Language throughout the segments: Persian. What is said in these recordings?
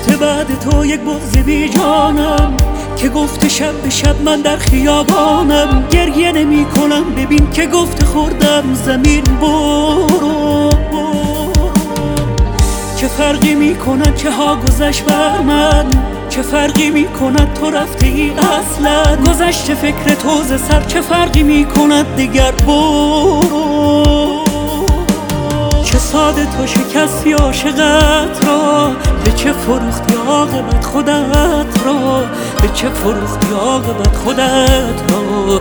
گفته بعد تو یک بغض بی جانم، که گفته شب به شب من در خیابانم. گریه نمی کنم ببین که گفته خوردم زمین برو. چه فرقی می کند چه ها گذشت بر من، چه فرقی می کند تو رفته ای اصلا. گذشته فکر تو ز سر چه فرقی می کند دیگر برو. چه ساده تو شکستی عاشقت را، به چه فروختی عاقبت خودت را، به چه فروختی عاقبت خودت را.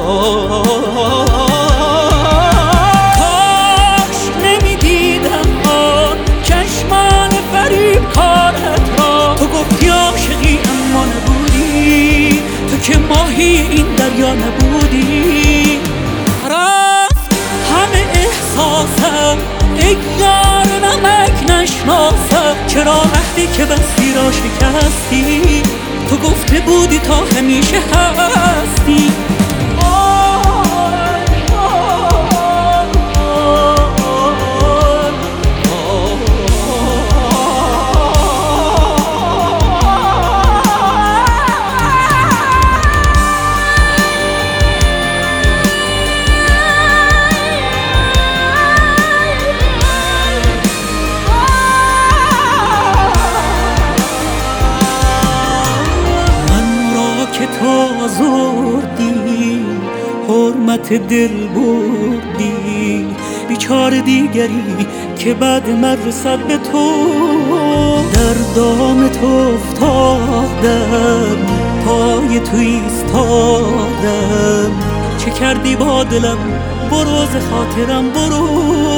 کاش نمیدیدم آن چشمان فریب کارت را. تو گفتی عاشقی اما نبودی، تو که ماهی این دریا نبودی. رفت همه احساسم ای یار نمک نشناسم. چرا عهدی که بستی را شکستی، تو گفته بودی تا همیشه هستی. که تو آزردی حرمت دل بردی، بیچاره دیگری که بعد من رسد به تو. در دام تو افتادم پای تو ایستادم. چه کردی با دلم برو ز خاطرم برو.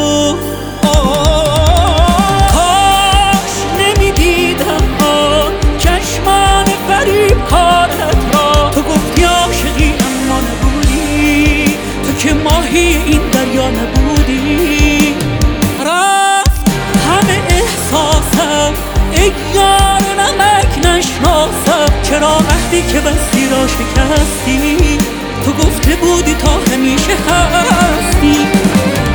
کاش نمیدیدم آن چشمان فریب کارت را. تو گفتی عاشقی اما نبودی، تو که ماهی این دریا نبودی. رفت همه احساسم ای یار نمک نشناسم. چرا عهدی که بستی را شکستی، تو گفته بودی تا همیشه هستی.